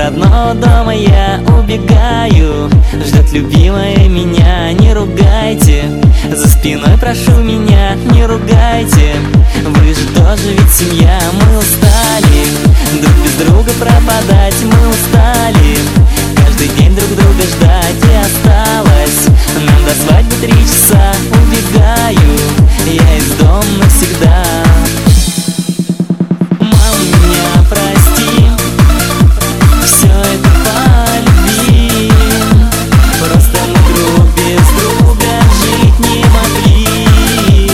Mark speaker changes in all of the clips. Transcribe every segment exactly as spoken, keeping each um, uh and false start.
Speaker 1: родного дома я убегаю. Ждет любимая меня, не ругайте. За спиной прошу меня, не ругайте. Вы же тоже ведь семья, мы устали друг без друга пропадать, мы устали каждый день друг друга ждать. И осталось нам до свадьбы три часа. Убегаю я из дома навсегда. Мама, меня прости, все это по любви. Просто мы друг без друга жить не могли.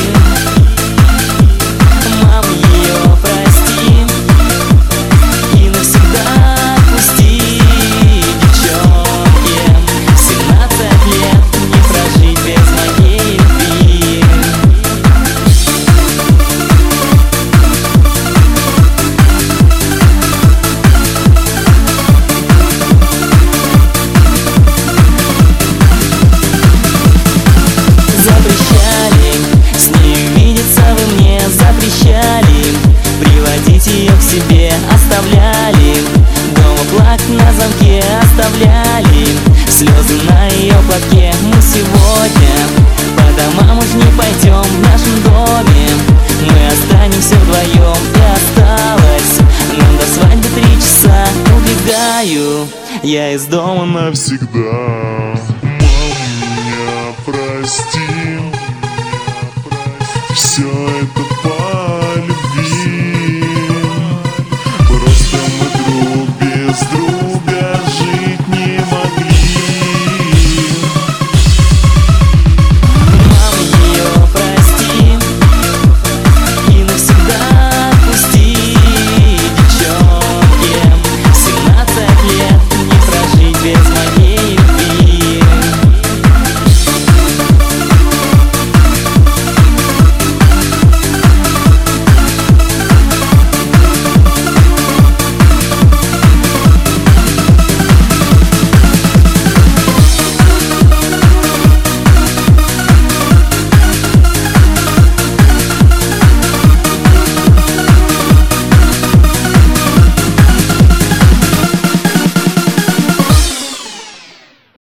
Speaker 1: Мама, ее прости и навсегда отпусти. Девчонке семнадцать лет не прожить без моей любви. Запрещали с ней видеться, вы мне запрещали приводить ее к себе, оставляли дома плак на замке, оставляли слезы на ее платке. Мы сегодня по домам уж не пойдем в нашем доме, мы останемся вдвоем. И осталось нам до свадьбы три часа. Убегаю я из дома навсегда.